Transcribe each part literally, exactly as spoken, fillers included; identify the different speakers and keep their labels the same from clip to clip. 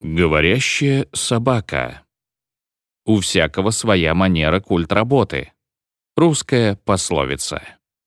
Speaker 1: Говорящая собака. У всякого своя манера культ работы. Русская пословица.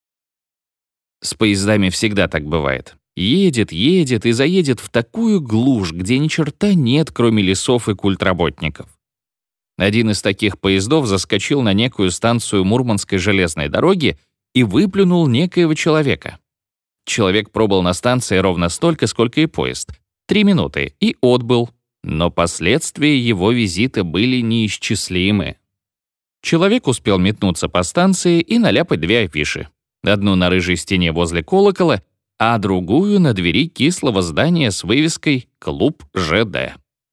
Speaker 1: С поездами всегда так бывает. Едет, едет и заедет в такую глушь, где ни черта нет, кроме лесов и культработников. Один из таких поездов заскочил на некую станцию Мурманской железной дороги и выплюнул некоего человека. Человек пробыл на станции ровно столько, сколько и поезд — три минуты, и отбыл. Но последствия его визита были неисчислимы. Человек успел метнуться по станции и наляпать две афиши. Одну на рыжей стене возле колокола, а другую на двери кислого здания с вывеской «Клуб ЖД».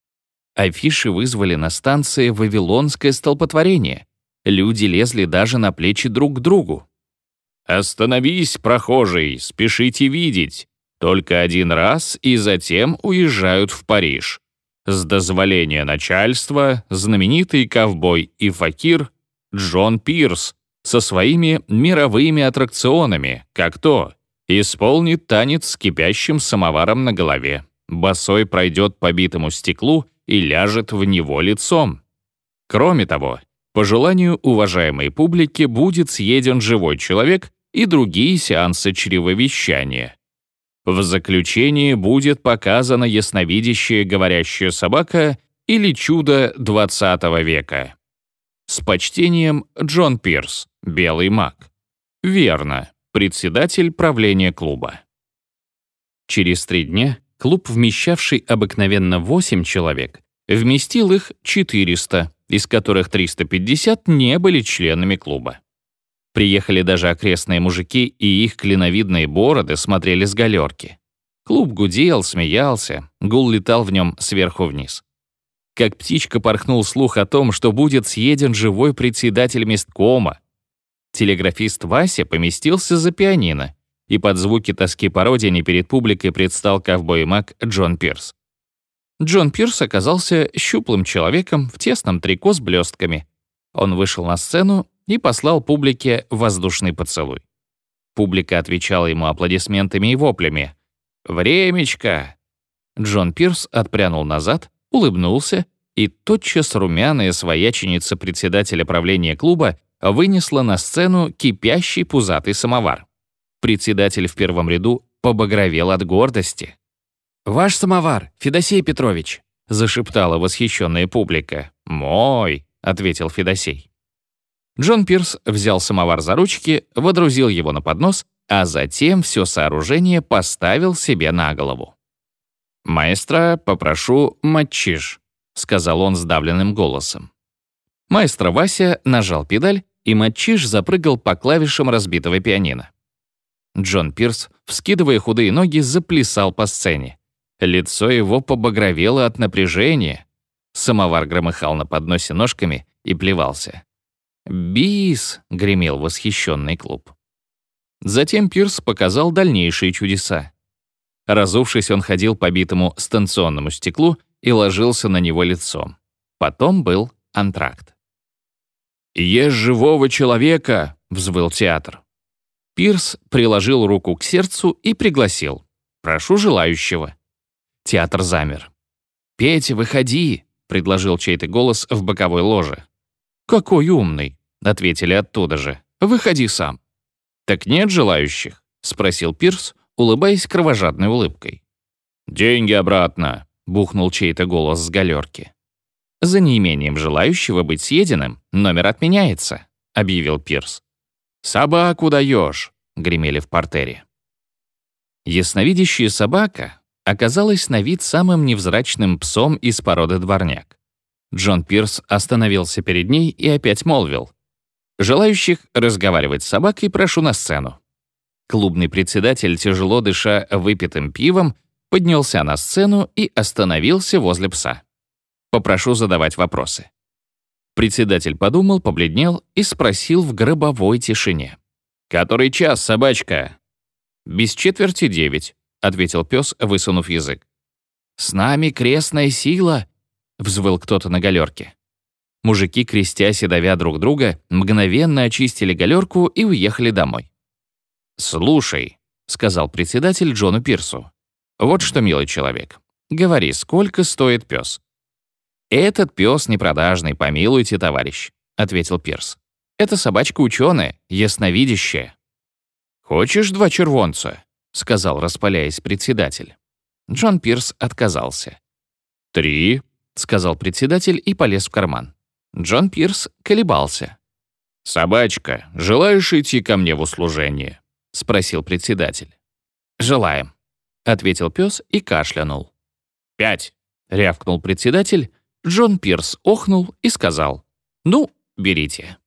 Speaker 1: Афиши вызвали на станции вавилонское столпотворение. Люди лезли даже на плечи друг к другу. «Остановись, прохожий, спешите видеть. Только один раз и затем уезжают в Париж. С дозволения начальства знаменитый ковбой и факир Джон Пирс со своими мировыми аттракционами, как то, исполнит танец с кипящим самоваром на голове, босой пройдет по битому стеклу и ляжет в него лицом. Кроме того, по желанию уважаемой публики будет съеден живой человек и другие сеансы чревовещания. В заключении будет показана ясновидящая говорящая собака или чудо двадцатого века. С почтением, Джон Пирс, белый маг. Верно, председатель правления клуба. Через три дня клуб, вмещавший обыкновенно восемь человек, вместил их четыреста, из которых триста пятьдесят не были членами клуба. Приехали даже окрестные мужики, и их клиновидные бороды смотрели с галерки. Клуб гудел, смеялся, гул летал в нем сверху вниз. Как птичка порхнул слух о том, что будет съеден живой председатель месткома. Телеграфист Вася поместился за пианино, и под звуки тоски по родине перед публикой предстал ковбой-маг Джон Пирс. Джон Пирс оказался щуплым человеком в тесном трико с блестками. Он вышел на сцену и послал публике воздушный поцелуй. Публика отвечала ему аплодисментами и воплями. «Времечко!» Джон Пирс отпрянул назад, улыбнулся, и тотчас румяная свояченица председателя правления клуба вынесла на сцену кипящий пузатый самовар. Председатель в первом ряду побагровел от гордости. «Ваш самовар, Федосей Петрович!» — зашептала восхищенная публика. «Мой!» — ответил Федосей. Джон Пирс взял самовар за ручки, водрузил его на поднос, а затем все сооружение поставил себе на голову. «Маэстро, попрошу матчиш», — сказал он сдавленным голосом. Маэстро Вася нажал педаль, и матчиш запрыгал по клавишам разбитого пианино. Джон Пирс, вскидывая худые ноги, заплясал по сцене. Лицо его побагровело от напряжения. Самовар громыхал на подносе ножками и плевался. «Бис!» — гремел восхищенный клуб. Затем Пирс показал дальнейшие чудеса. Разувшись, он ходил по битому станционному стеклу и ложился на него лицом. Потом был антракт. «Ешь живого человека!» — взвыл театр. Пирс приложил руку к сердцу и пригласил. «Прошу желающего». Театр замер. «Петя, выходи!» — предложил чей-то голос в боковой ложе. «Какой умный!» — ответили оттуда же. «Выходи сам». «Так нет желающих?» — спросил Пирс, улыбаясь кровожадной улыбкой. «Деньги обратно!» — бухнул чей-то голос с галерки. «За неимением желающего быть съеденным номер отменяется», — объявил Пирс. «Собаку даешь!» — гремели в партере. Ясновидящая собака оказалась на вид самым невзрачным псом из породы дворняк. Джон Пирс остановился перед ней и опять молвил. «Желающих разговаривать с собакой прошу на сцену». Клубный председатель, тяжело дыша выпитым пивом, поднялся на сцену и остановился возле пса. «Попрошу задавать вопросы». Председатель подумал, побледнел и спросил в гробовой тишине. «Который час, собачка?» «Без четверти девять», — ответил пес, высунув язык. «С нами крестная сила», — взвыл кто-то на галерке. Мужики, крестясь и давя друг друга, мгновенно очистили галерку и уехали домой. «Слушай», — сказал председатель Джону Пирсу, «вот что, милый человек, Говори, сколько стоит пес?» «Этот пес непродажный, помилуйте, товарищ», — ответил Пирс. «Это собачка ученая, ясновидящая». «Хочешь два червонца?» — сказал, распаляясь председатель. Джон Пирс отказался. «Три», — сказал председатель и полез в карман. Джон Пирс колебался. «Собачка, желаешь идти ко мне в услужение?» — спросил председатель. «Желаем», — ответил пес и кашлянул. «Пять», — рявкнул председатель. Джон Пирс охнул и сказал: «Ну, берите».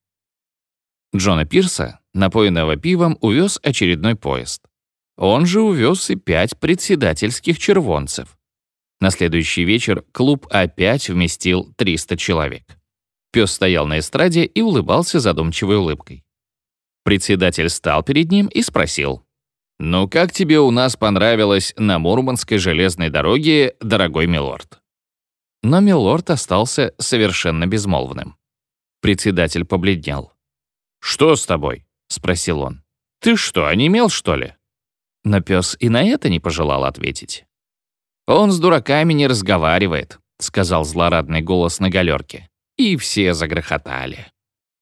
Speaker 1: Джона Пирса, напоенного пивом, увез очередной поезд. Он же увез и пять председательских червонцев. На следующий вечер клуб опять вместил триста человек. Пес стоял на эстраде и улыбался задумчивой улыбкой. Председатель стал перед ним и спросил: «Ну как тебе у нас понравилось на Мурманской железной дороге, дорогой милорд?» Но милорд остался совершенно безмолвным. Председатель побледнел. «Что с тобой?» — спросил он. «Ты что, онемел, что ли?» Но пес и на это не пожелал ответить. «Он с дураками не разговаривает», — сказал злорадный голос на галерке. И все загрохотали.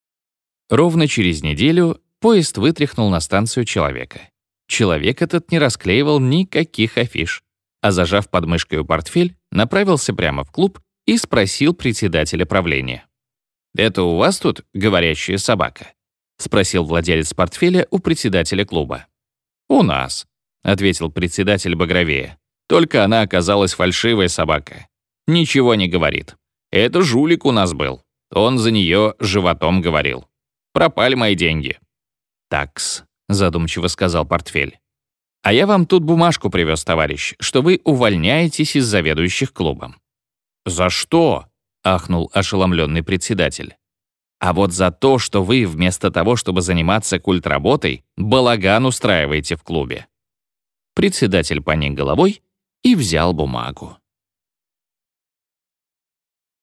Speaker 1: Ровно через неделю поезд вытряхнул на станцию человека. Человек этот не расклеивал никаких афиш, а, зажав под мышкой портфель, направился прямо в клуб и спросил председателя правления: «Это у вас тут говорящая собака?» — спросил владелец портфеля у председателя клуба. «У нас», — ответил председатель багровее. «Только она оказалась фальшивая собака. Ничего не говорит. Это жулик у нас был. Он за нее животом говорил. Пропали мои деньги». «Такс», — задумчиво сказал портфель. «А я вам тут бумажку привез, товарищ, что вы увольняетесь из заведующих клубом». «За что?» — ахнул ошеломленный председатель. «А вот за то, что вы вместо того, чтобы заниматься культработой, балаган устраиваете в клубе». Председатель поник головой и взял бумагу.